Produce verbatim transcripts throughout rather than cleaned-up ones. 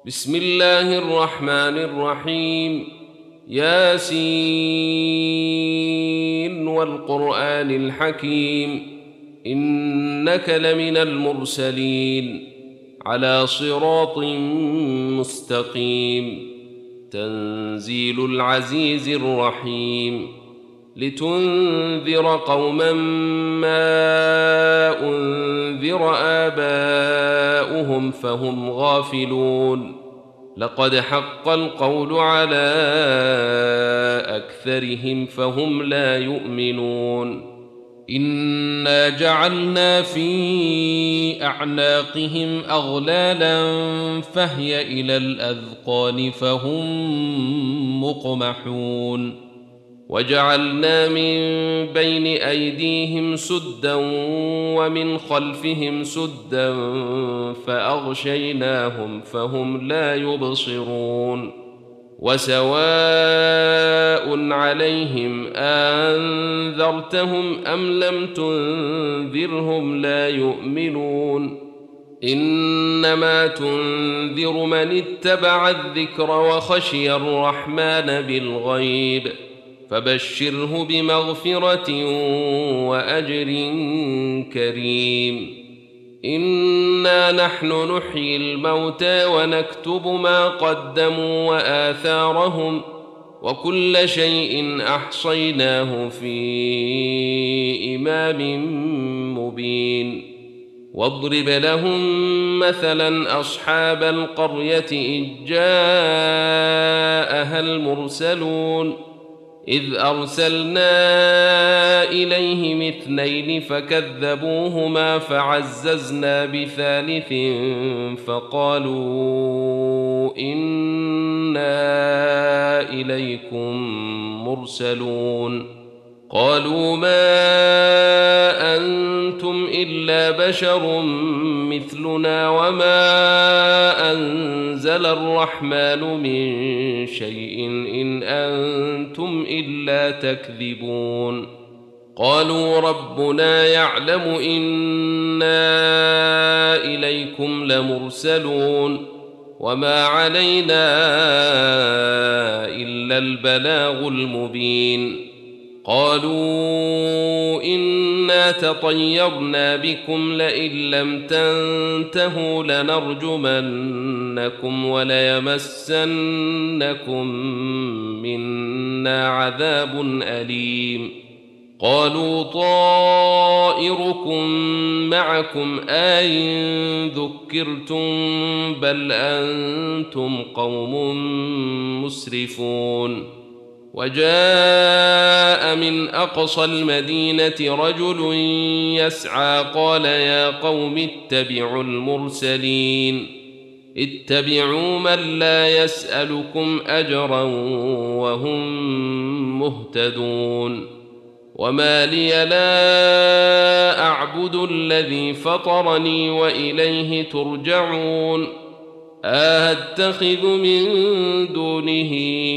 بسم الله الرحمن الرحيم. ياسين والقرآن الحكيم، إنك لمن المرسلين على صراط مستقيم. تنزيل العزيز الرحيم، لتنذر قوما ما أنذر آباؤهم فهم غافلون. لقد حق القول على أكثرهم فهم لا يؤمنون. إنا جعلنا في أعناقهم أغلالا فهي إلى الأذقان فهم مقمحون. وجعلنا من بين أيديهم سدا ومن خلفهم سدا فأغشيناهم فهم لا يبصرون. وسواء عليهم أنذرتهم أم لم تنذرهم لا يؤمنون. إنما تنذر من اتبع الذكر وخشي الرحمن بالغيب، فبشره بمغفرة وأجر كريم. إنا نحن نحيي الموتى ونكتب ما قدموا وآثارهم، وكل شيء أحصيناه في إمام مبين. واضرب لهم مثلا أصحاب القرية إذ جاءها المرسلون، إذ أرسلنا إليهم اثنين فكذبوهما فعززنا بثالث فقالوا إنا إليكم مرسلون. قالوا ما أنتم إلا بشر مثلنا وما أنزل الرحمن من شيء إن أنتم إلا تكذبون. قالوا ربنا يعلم إنا إليكم لمرسلون وما علينا إلا البلاغ المبين. قالوا إنا تطيرنا بكم لئن لم تنتهوا لنرجمنكم وليمسنكم منا عذاب أليم. قالوا طائركم معكم أئن ذكرتم بل أنتم قوم مسرفون. وجاء من أقصى المدينة رجل يسعى قال يا قوم اتبعوا المرسلين، اتبعوا من لا يسألكم أجرا وهم مهتدون. وما لي لا أعبد الذي فطرني وإليه ترجعون. أتخذ من دونه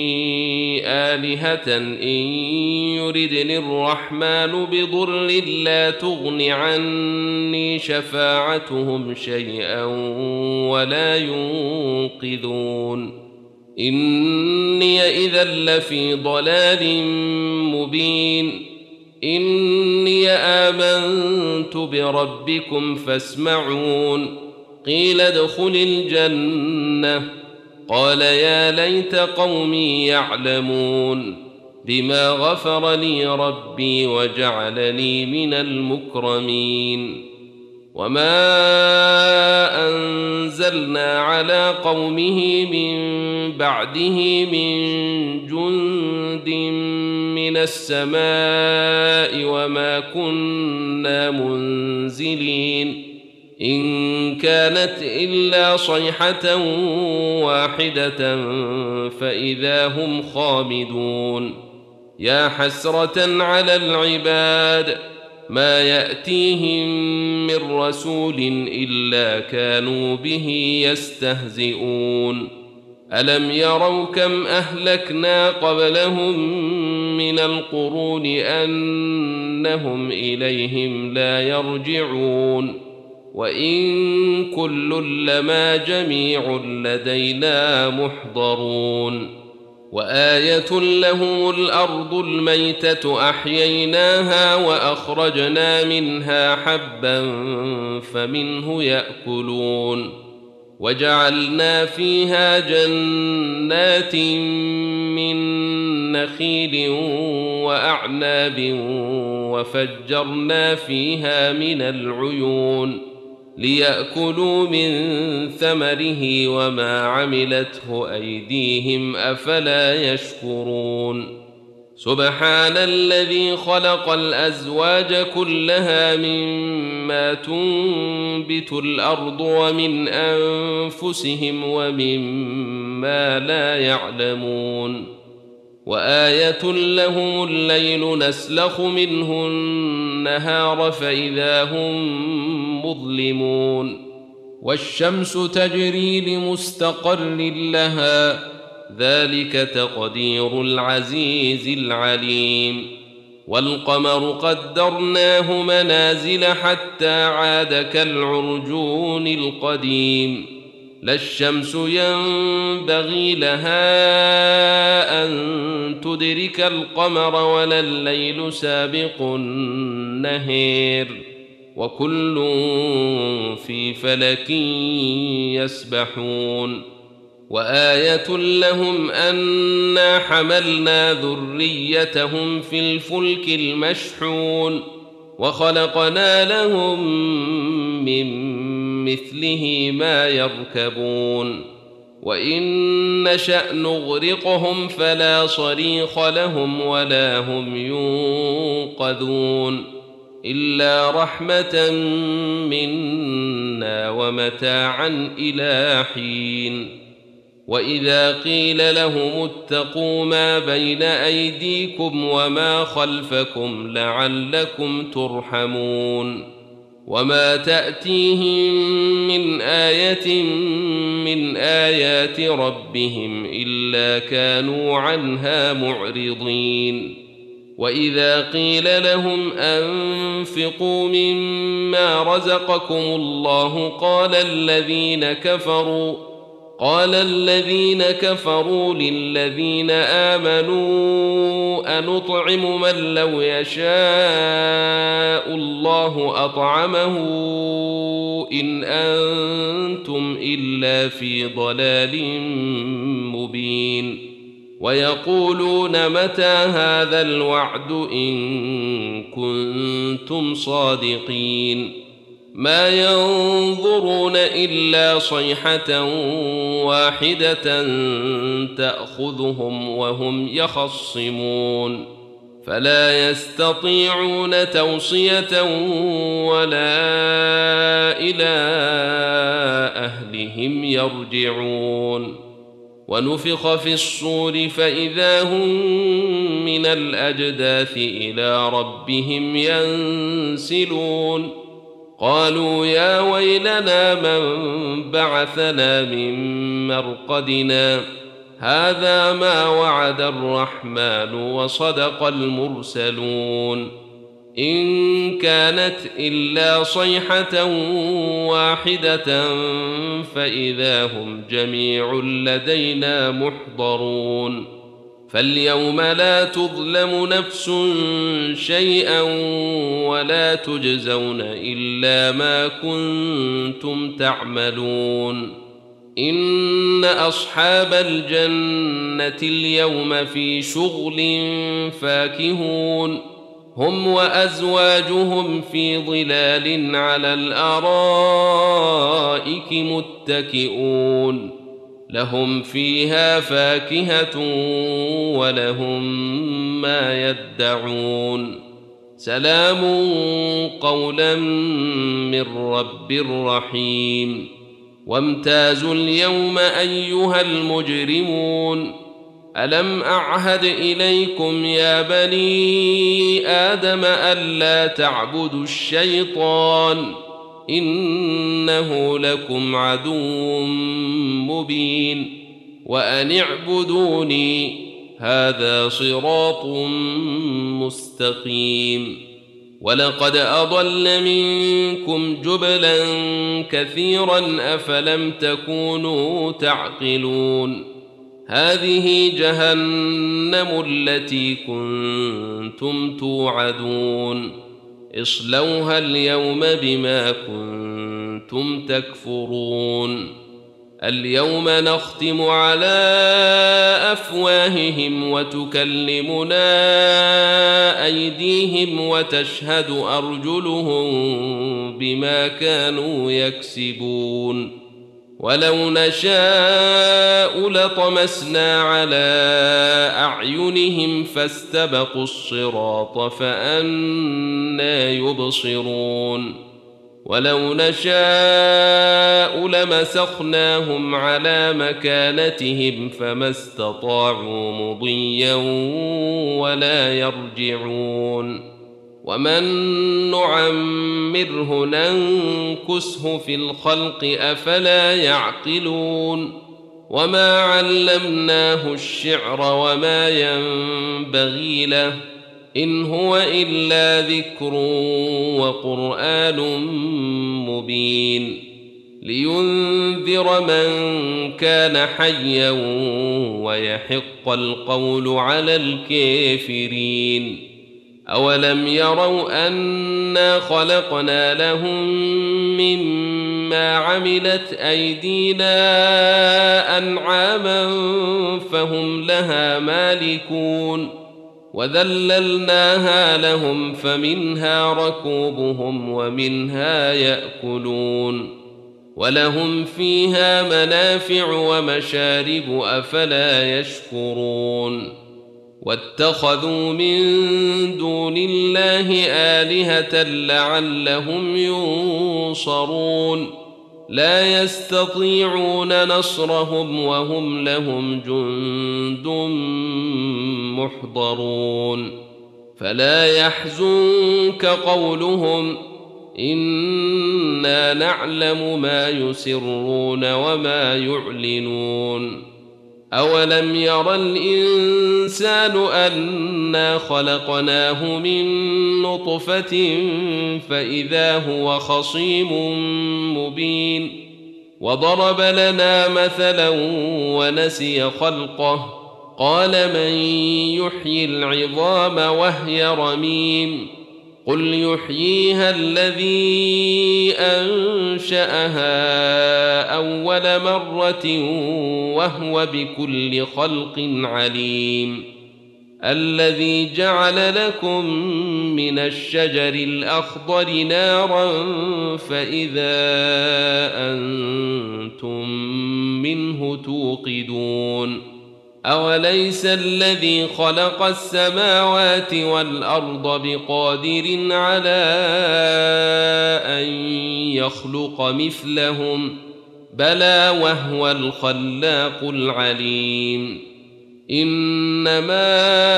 آلهة إن يردني الرحمن بضر لا تغن عني شفاعتهم شيئا ولا ينقذون. إني إذا لفي ضلال مبين. إني آمنت بربكم فاسمعون. قيل ادخل الجنة. قال يا ليت قومي يعلمون بما غفر لي ربي وجعلني من المكرمين. وما أنزلنا على قومه من بعده من جند من السماء وما كنا منزلين، إن كانت إلا صيحة واحدة فإذا هم خامدون. يا حسرة على العباد ما يأتيهم من رسول إلا كانوا به يستهزئون. ألم يروا كم أهلكنا قبلهم من القرون أنهم إليهم لا يرجعون. وإن كل لما جميع لدينا محضرون وآية لهم الأرض الميتة أحييناها وأخرجنا منها حبا فمنه يأكلون وجعلنا فيها جنات من نخيل وأعناب وفجرنا فيها من العيون ليأكلوا من ثمره وما عملته أيديهم أفلا يشكرون سبحان الذي خلق الأزواج كلها مما تنبت الأرض ومن أنفسهم ومما لا يعلمون وآية لهم الليل نسلخ منه النهار فإذا هم مظلمون والشمس تجري لمستقر لها ذلك تقدير العزيز العليم والقمر قدرناه منازل حتى عاد كالعرجون القديم لا الشمس ينبغي لها أن تدرك القمر ولا الليل سابق النهار وكل في فلك يسبحون وآية لهم أنا حملنا ذريتهم في الفلك المشحون وخلقنا لهم من مثله ما يركبون وإن نشأ نغرقهم فلا صريخ لهم ولا هم ينقذون إلا رحمة منا ومتاعا إلى حين وإذا قيل لهم اتقوا ما بين أيديكم وما خلفكم لعلكم ترحمون وما تأتيهم من آية من آيات ربهم إلا كانوا عنها معرضين وإذا قيل لهم أنفقوا مما رزقكم الله قال الذين كفروا قال الذين كفروا للذين آمنوا أنطعم من لو يشاء الله أطعمه إن أنتم إلا في ضلال مبين ويقولون متى هذا الوعد إن كنتم صادقين ما ينظرون إلا صيحة واحدة تأخذهم وهم يخصمون فلا يستطيعون توصية ولا إلى أهلهم يرجعون ونفخ في الصور فإذا هم من الأجداث إلى ربهم ينسلون قالوا يا ويلنا من بعثنا من مرقدنا هذا ما وعد الرحمن وصدق المرسلون إن كانت إلا صيحة واحدة فإذا هم جميع لدينا محضرون فاليوم لا تظلم نفس شيئا ولا تجزون إلا ما كنتم تعملون إن أصحاب الجنة اليوم في شغل فاكهون هم وأزواجهم في ظلال على الأرائك متكئون لهم فيها فاكهة ولهم ما يدعون سلام قولا من رب رحيم وامتازوا اليوم أيها المجرمون ألم أعهد إليكم يا بني آدم ألا تعبدوا الشيطان إنه لكم عدو مبين وأن اعبدوني هذا صراط مستقيم ولقد أضل منكم جبلا كثيرا أفلم تكونوا تعقلون هذه جهنم التي كنتم توعدون اصلوها اليوم بما كنتم تكفرون اليوم نختم على أفواههم وتكلمنا أيديهم وتشهد أرجلهم بما كانوا يكسبون ولو نشاء لطمسنا على أعينهم فاستبقوا الصراط فأنى يبصرون ولو نشاء لمسخناهم على مكانتهم فما استطاعوا مضيا ولا يرجعون ومن نعمره ننكسه في الخلق أفلا يعقلون وما علمناه الشعر وما ينبغي له إن هو إلا ذكر وقرآن مبين لينذر من كان حيا ويحق القول على الكافرين أولم يروا أنا خلقنا لهم مما عملت أيدينا أنعاما فهم لها مالكون وذللناها لهم فمنها ركوبهم ومنها يأكلون ولهم فيها منافع ومشارب أفلا يشكرون واتخذوا من دون الله آلهة لعلهم ينصرون لا يستطيعون نصرهم وهم لهم جند محضرون فلا يحزنك قولهم إنا نعلم ما يسرون وما يعلنون أولم ير الإنسان أنا خلقناه من نطفة فإذا هو خصيم مبين وضرب لنا مثلا ونسي خلقه قال من يحيي العظام وهي رميم قل يحييها الذي أنشأها أول مرة وهو بكل خلق عليم الذي جعل لكم من الشجر الأخضر نارا فإذا أنتم منه توقدون أوليس الذي خلق السماوات والأرض بقادر على أن يخلق مثلهم بلى وهو الخلاق العليم إنما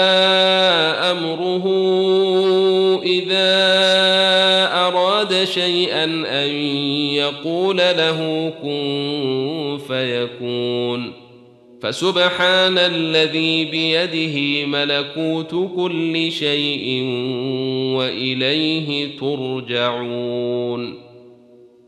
أمره إذا أراد شيئا أن يقول له كن فيكون فسبحان الذي بيده ملكوت كل شيء وإليه ترجعون